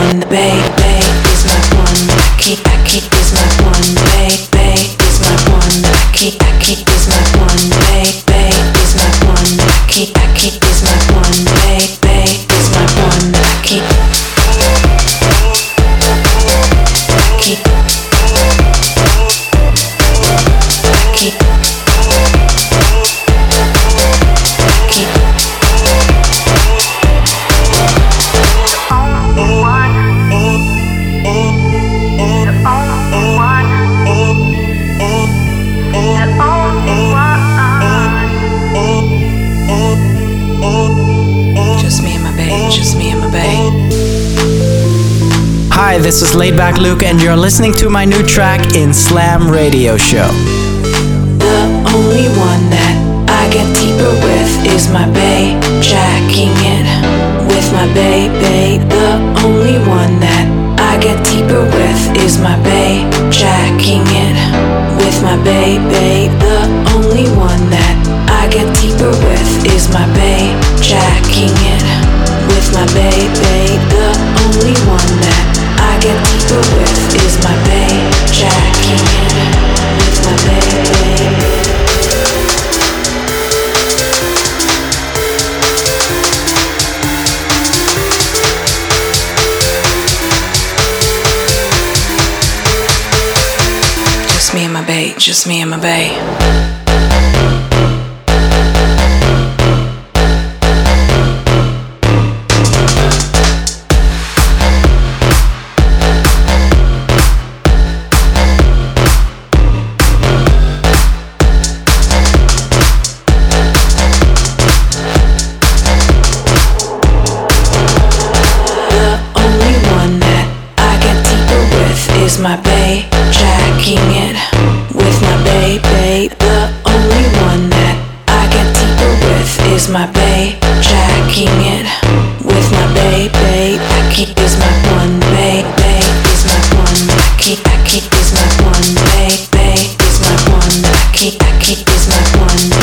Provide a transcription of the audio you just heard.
one, babe is my one. I keep is my one, babe is my one. I keep is my one, babe is my one. I keep is my one, babe is my one. I keep Hi, this is Laidback Luke, and you're listening to my new track in Slam Radio Show. The only one that I get deeper with is my bae, jacking it with my bae. The only one that I get deeper with is my bae, jacking it with my bae. The only one that I get deeper with is my bae, jacking it with my bae. The only one that I get deeper with is my bae, jacking it with my bae. Just me and my bae, just me and my bae. My bae, jacking it with my bae. The only one that I get deeper with is my bae, jacking it with my bae. I keep is my one, bae is my one. I keep is my one, bae is my one. I keep is my one.